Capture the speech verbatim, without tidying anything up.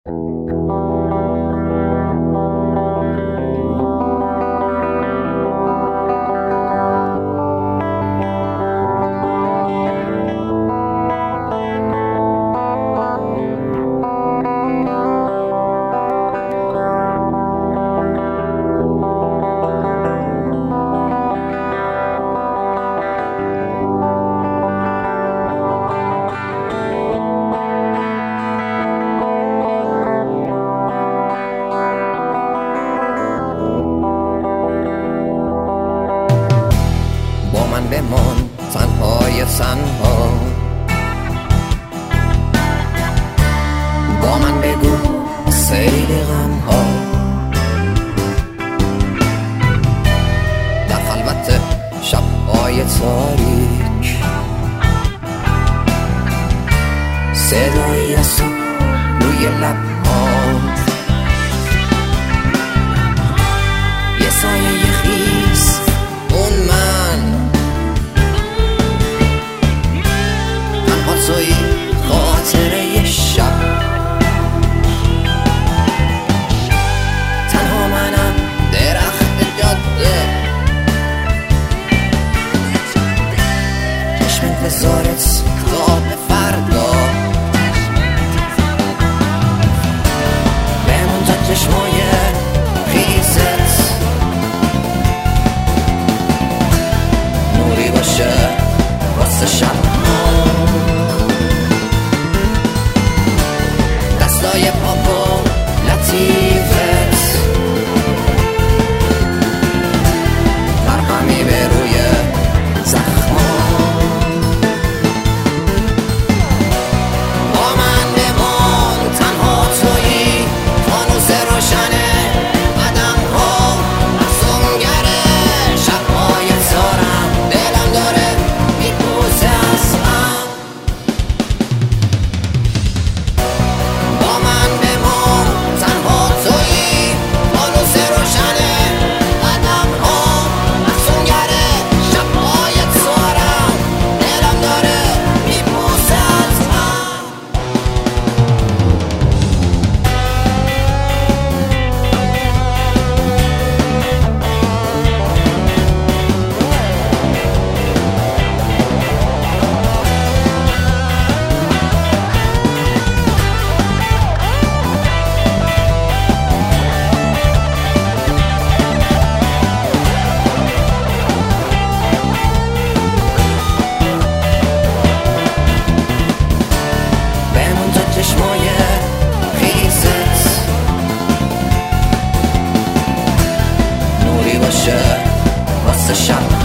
بمان تنهای تنها، با من بگو سیل غم ها. در خلوت شب‌های تاریک صدایی از تو روی لب‌هات، یه سایه خیس اون من، توی خاطره یه شب تنها منم درخت جاده، چشم انتظارت تا به فردا، بمون تا چشمای خیزت نوری باشه واسه شب. دستای پاپا لطیفت مرهمی به روی زخمام، با من بمان تنها تویی، فانوس روشنه قدم ها افسونگره، شبهای تارم دلم داره میپوسه از غم. چشمای خیزت نوری باشه واسه شب.